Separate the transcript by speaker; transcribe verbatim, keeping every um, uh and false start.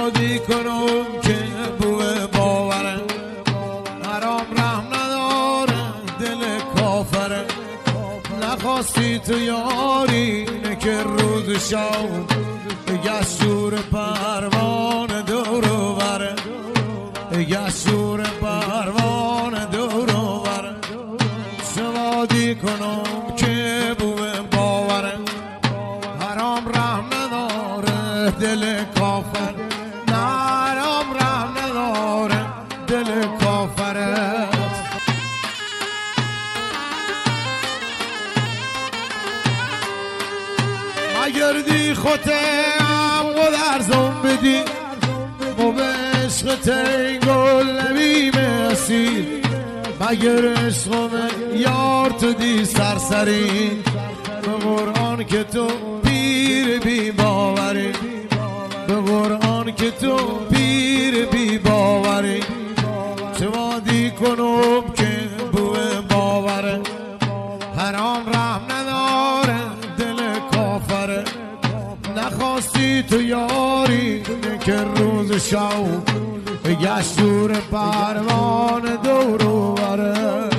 Speaker 1: شادی کنم که بوه باوره، حرام رحم نداره دل کافره. نخواستی تو یاری نه که روز شام گشور پروانه دورو بره، گشور پروانه دورو بره. شادی کنم که بوه باوره، حرام رحم نداره دل کافر، نه حرام رحم نداره دل کافره. مگردی خودم و درزم بدی و به عشق تنگل نبیم اسیر. مگر عشقم یار تو دی سرسری، به قرآن که تو پیر بی باوری، به قرآن که تو پیر بی باوری. چه وادی کنم که بوه باوره، حرام رحم نداره دل کافره. نخواستی تو یاری نه که روز شو گشتور پروانه دورو بره.